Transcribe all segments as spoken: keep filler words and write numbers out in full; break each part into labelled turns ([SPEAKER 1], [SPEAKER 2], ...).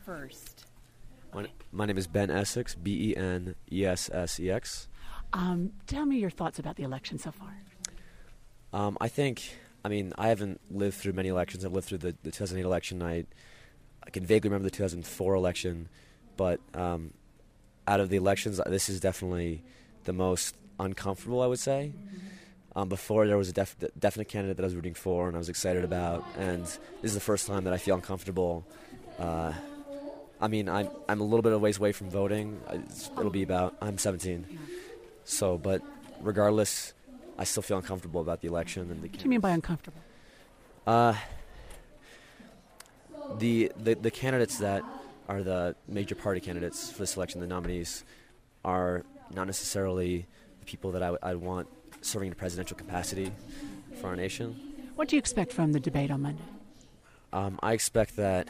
[SPEAKER 1] first.
[SPEAKER 2] My,
[SPEAKER 1] Okay.
[SPEAKER 2] my name is Ben Essex, B E N E S S E X.
[SPEAKER 1] Um, tell me your thoughts about the election so far.
[SPEAKER 2] Um, I think, I mean, I haven't lived through many elections. I've lived through the, the two thousand eight election. I, I can vaguely remember the two thousand four election, but um, out of the elections, this is definitely the most uncomfortable, I would say. Um, before, there was a def- definite candidate that I was rooting for and I was excited about, and this is the first time that I feel uncomfortable. Uh, I mean, I'm I'm a little bit of ways away from voting. It's, it'll be about, I'm seventeen. So, but regardless, I still feel uncomfortable about the election. And the
[SPEAKER 1] What do you mean by uncomfortable?
[SPEAKER 2] Uh, the, the the candidates that are the major party candidates for this election, the nominees, are not necessarily the people that I w- I'd want serving in a presidential capacity for our nation.
[SPEAKER 1] What do you expect from the debate on Monday?
[SPEAKER 2] Um, I expect that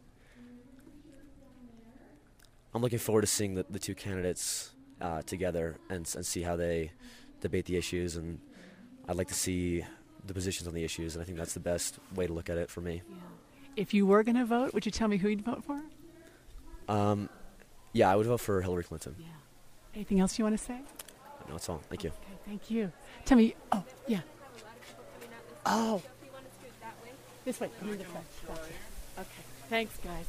[SPEAKER 2] I'm looking forward to seeing the, the two candidates uh, together and, and see how they debate the issues, and I'd like to see the positions on the issues, and I think that's the best way to look at it for me.
[SPEAKER 1] If you were going to vote, would you tell me who you'd vote for?
[SPEAKER 2] Um, yeah, I would vote for Hillary Clinton.
[SPEAKER 1] Yeah. Anything else you want to say?
[SPEAKER 2] No, that's all. Thank you.
[SPEAKER 1] Okay, thank you. Tell me, oh, yeah. Oh. This way. Come this way. Gotcha. Okay. Thanks, guys.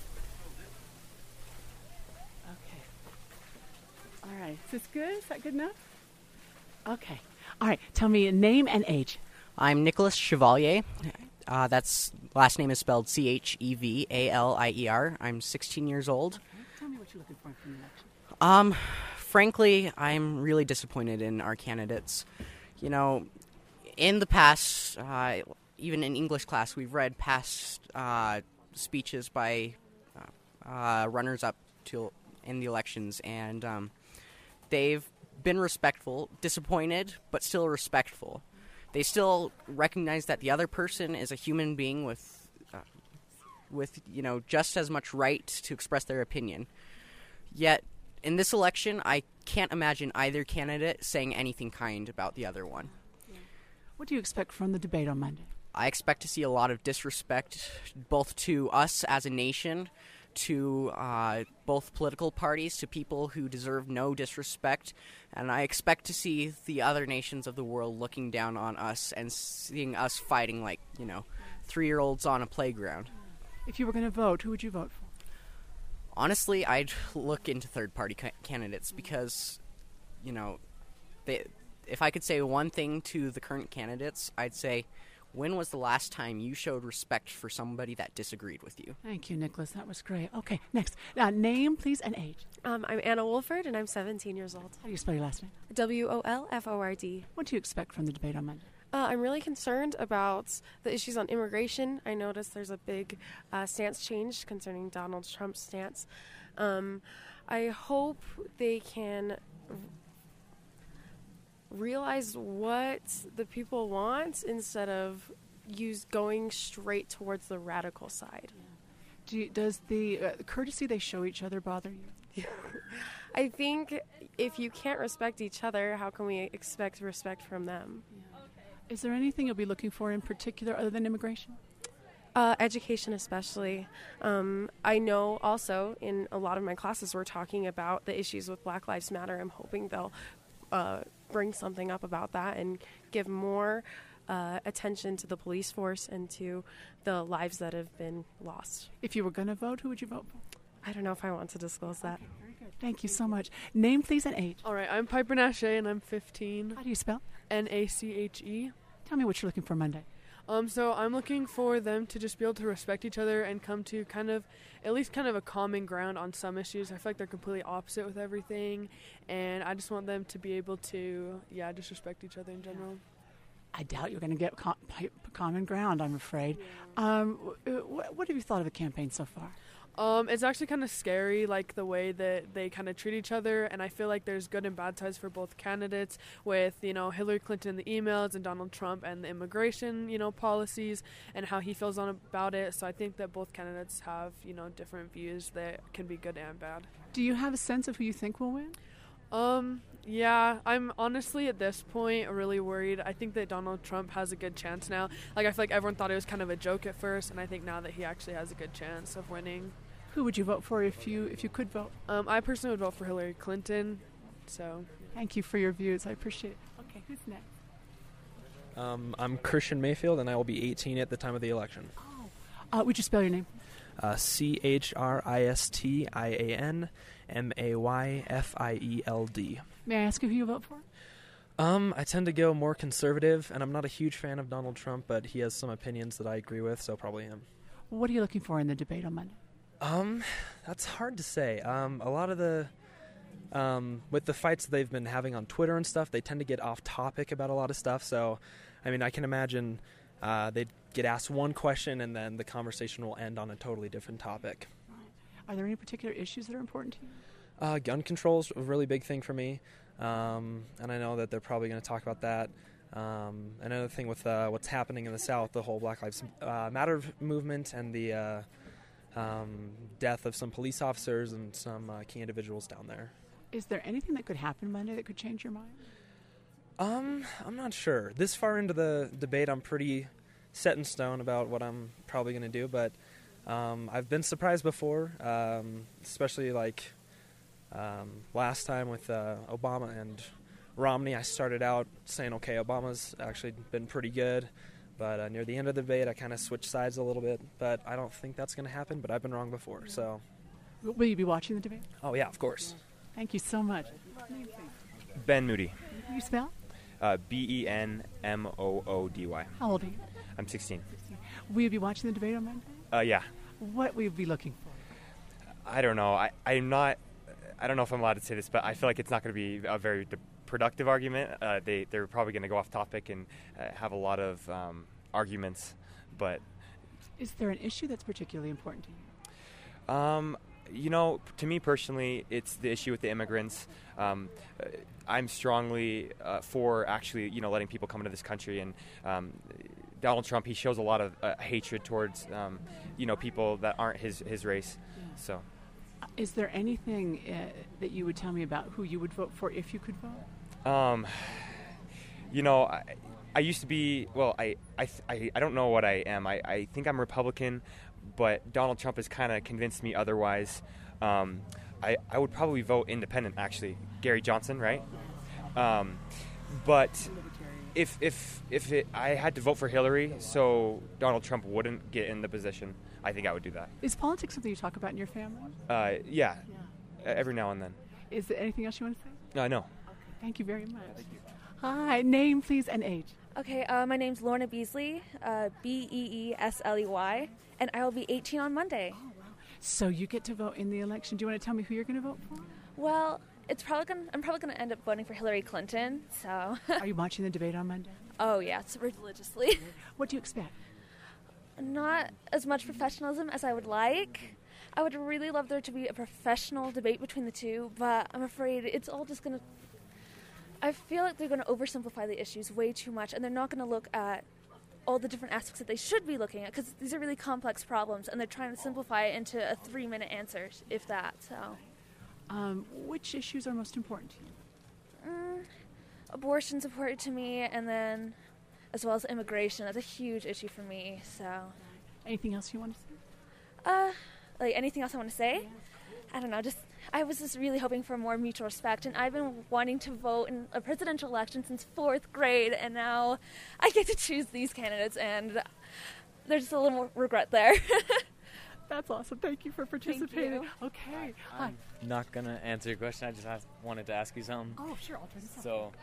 [SPEAKER 1] Okay. All right. Is this good? Is that good enough? Okay. All right. Tell me a name and age.
[SPEAKER 3] I'm Nicholas Chevalier. Uh, that's last name is spelled C H E V A L I E R. I'm sixteen years old.
[SPEAKER 1] Okay. Tell me what you're looking for from the election.
[SPEAKER 3] Um, frankly, I'm really disappointed in our candidates. You know, in the past, uh, even in English class, we've read past uh, speeches by uh, uh, runners-up to in the elections, and um, they've been respectful, disappointed, but still respectful. They still recognize that the other person is a human being with, uh, with you know, just as much right to express their opinion. Yet, in this election, I can't imagine either candidate saying anything kind about the other one.
[SPEAKER 1] What do you expect from the debate on Monday?
[SPEAKER 3] I expect to see a lot of disrespect, both to us as a nation, to uh, both political parties, to people who deserve no disrespect, and I expect to see the other nations of the world looking down on us and seeing us fighting like, you know, three-year-olds on a playground.
[SPEAKER 1] If you were going to vote, who would you vote for?
[SPEAKER 3] Honestly, I'd look into third-party ca- candidates because, you know, they, if I could say one thing to the current candidates, I'd say, when was the last time you showed respect for somebody that disagreed with you?
[SPEAKER 1] Thank you, Nicholas. That was great. Okay, next. Uh, name, please, and age.
[SPEAKER 4] Um, I'm Anna Wolford, and I'm seventeen years old.
[SPEAKER 1] How do you spell your last name?
[SPEAKER 4] W O L F O R D.
[SPEAKER 1] What do you expect from the debate on Monday?
[SPEAKER 4] Uh, I'm really concerned about the issues on immigration. I noticed there's a big uh, stance change concerning Donald Trump's stance. Um, I hope they can r- realize what the people want instead of use going straight towards the radical side.
[SPEAKER 1] Do you, does the uh, courtesy they show each other bother you?
[SPEAKER 4] I think if you can't respect each other, how can we expect respect from them?
[SPEAKER 1] Is there anything you'll be looking for in particular other than immigration?
[SPEAKER 4] Uh, education especially. Um, I know also in a lot of my classes we're talking about the issues with Black Lives Matter. I'm hoping they'll uh, bring something up about that and give more uh, attention to the police force and to the lives that have been lost.
[SPEAKER 1] If you were going to vote, who would you vote for?
[SPEAKER 4] I don't know if I want to disclose that.
[SPEAKER 1] Okay, very good. Thank you so much. Name, please, and age.
[SPEAKER 5] All right, I'm Piper Nache, and I'm fifteen.
[SPEAKER 1] How do you spell?
[SPEAKER 5] N A C H E.
[SPEAKER 1] Tell me what you're looking for Monday.
[SPEAKER 5] Um, so I'm looking for them to just be able to respect each other and come to kind of, at least kind of a common ground on some issues. I feel like they're completely opposite with everything, and I just want them to be able to, yeah, just respect each other in general.
[SPEAKER 1] I doubt you're going to get com- common ground, I'm afraid. Yeah. Um, w- what have you thought of the campaign so far?
[SPEAKER 5] Um, it's actually kind of scary, like the way that they kind of treat each other, and I feel like there's good and bad sides for both candidates with, you know, Hillary Clinton and the emails and Donald Trump and the immigration, you know, policies and how he feels on about it. So I think that both candidates have, you know, different views that can be good and bad.
[SPEAKER 1] Do you have a sense of who you think will win?
[SPEAKER 5] Um, yeah, I'm honestly at this point really worried. I think that Donald Trump has a good chance now. Like, I feel like everyone thought it was kind of a joke at first, and I think now that he actually has a good chance of winning.
[SPEAKER 1] Who would you vote for if you if you could vote?
[SPEAKER 5] Um, I personally would vote for Hillary Clinton. So,
[SPEAKER 1] Thank you for your views. I appreciate it. Okay, who's next?
[SPEAKER 6] Um, I'm Christian Mayfield, and I will be eighteen at the time of the election.
[SPEAKER 1] Uh, would you spell your name?
[SPEAKER 6] Uh, C H R I S T I A N M A Y F I E L D.
[SPEAKER 1] May I ask you who you vote for?
[SPEAKER 6] Um, I tend to go more conservative, and I'm not a huge fan of Donald Trump, but he has some opinions that I agree with, so probably him.
[SPEAKER 1] What are you looking for in the debate on Monday?
[SPEAKER 6] Um, that's hard to say. Um, a lot of the, um, with the fights they've been having on Twitter and stuff, they tend to get off topic about a lot of stuff. So, I mean, I can imagine uh, they'd get asked one question and then the conversation will end on a totally different topic.
[SPEAKER 1] Are there any particular issues that are important to you?
[SPEAKER 6] Uh, gun control is a really big thing for me, um, and I know that they're probably going to talk about that. Um, another thing with uh, what's happening in the South, the whole Black Lives uh, Matter movement and the uh, um, death of some police officers and some uh, key individuals down there.
[SPEAKER 1] Is there anything that could happen Monday that could change your mind?
[SPEAKER 6] Um, I'm not sure. This far into the debate, I'm pretty set in stone about what I'm probably going to do, but um, I've been surprised before, um, especially like um, last time with uh, Obama and Romney. I started out saying, okay, Obama's actually been pretty good, but uh, near the end of the debate, I kind of switched sides a little bit, but I don't think that's going to happen, but I've been wrong before, so.
[SPEAKER 1] Will you be watching the debate?
[SPEAKER 6] Oh, yeah, of course.
[SPEAKER 1] Thank you so much.
[SPEAKER 7] Ben Moody.
[SPEAKER 1] Can you spell?
[SPEAKER 7] Uh, B E N M O O D Y.
[SPEAKER 1] How old are you?
[SPEAKER 7] I'm sixteen.
[SPEAKER 1] Will you be watching the debate on Monday?
[SPEAKER 7] Uh, yeah.
[SPEAKER 1] What will you be looking for?
[SPEAKER 7] I don't know. I, I'm not, I don't know if I'm allowed to say this, but I feel like it's not going to be a very de- productive argument. Uh, they, they're probably going to go off topic and uh, have a lot of um, arguments, but...
[SPEAKER 1] Is there an issue that's particularly important to you?
[SPEAKER 7] Um, you know, to me personally, it's the issue with the immigrants. Um, uh, I'm strongly uh, for actually, you know, letting people come into this country, and um, Donald Trump, he shows a lot of uh, hatred towards, um, you know, people that aren't his, his race. Yeah. So,
[SPEAKER 1] uh, is there anything uh, that you would tell me about who you would vote for if you could vote?
[SPEAKER 7] Um, you know, I, I used to be, well, I, I, I, I don't know what I am. I, I think I'm Republican, but Donald Trump has kind of convinced me otherwise. Um, I, I would probably vote independent, actually. Gary Johnson, right? Um, but if if if it, I had to vote for Hillary so Donald Trump wouldn't get in the position, I think I would do that.
[SPEAKER 1] Is politics something you talk about in your family?
[SPEAKER 7] Uh, yeah,
[SPEAKER 1] Yeah.
[SPEAKER 7] Uh, every now and then.
[SPEAKER 1] Is there anything else you want to say?
[SPEAKER 7] Uh, no.
[SPEAKER 1] Okay. Thank you very much. Hi. Name, please, and age.
[SPEAKER 8] Okay, uh, my name's Lorna Beasley, uh, B E E S L E Y, and I will be eighteen on Monday.
[SPEAKER 1] So you get to vote in the election. Do you want to tell me who you're going to vote for?
[SPEAKER 8] Well, it's probably gonna, I'm probably going to end up voting for Hillary Clinton, so...
[SPEAKER 1] Are you watching the debate on Monday?
[SPEAKER 8] Oh, yeah, it's religiously.
[SPEAKER 1] What do you expect?
[SPEAKER 8] Not as much professionalism as I would like. I would really love there to be a professional debate between the two, but I'm afraid it's all just going to... I feel like they're going to oversimplify the issues way too much, and they're not going to look at all the different aspects that they should be looking at, because these are really complex problems, and they're trying to simplify it into a three-minute answer, if that, so...
[SPEAKER 1] Um, which issues are most important to you?
[SPEAKER 8] Mm, abortion's important to me, and then as well as immigration. That's a huge issue for me, so...
[SPEAKER 1] Anything else you want to say?
[SPEAKER 8] Uh, like, anything else I want to say? I don't know, just... I was just really hoping for more mutual respect, and I've been wanting to vote in a presidential election since fourth grade, and now I get to choose these candidates, and there's just a little more regret there.
[SPEAKER 1] That's awesome. Thank you for participating.
[SPEAKER 8] you.
[SPEAKER 1] Okay. Hi.
[SPEAKER 9] I'm not going to answer your question. I just asked, wanted to ask you something.
[SPEAKER 1] Oh, sure. I'll turn this off.
[SPEAKER 9] So,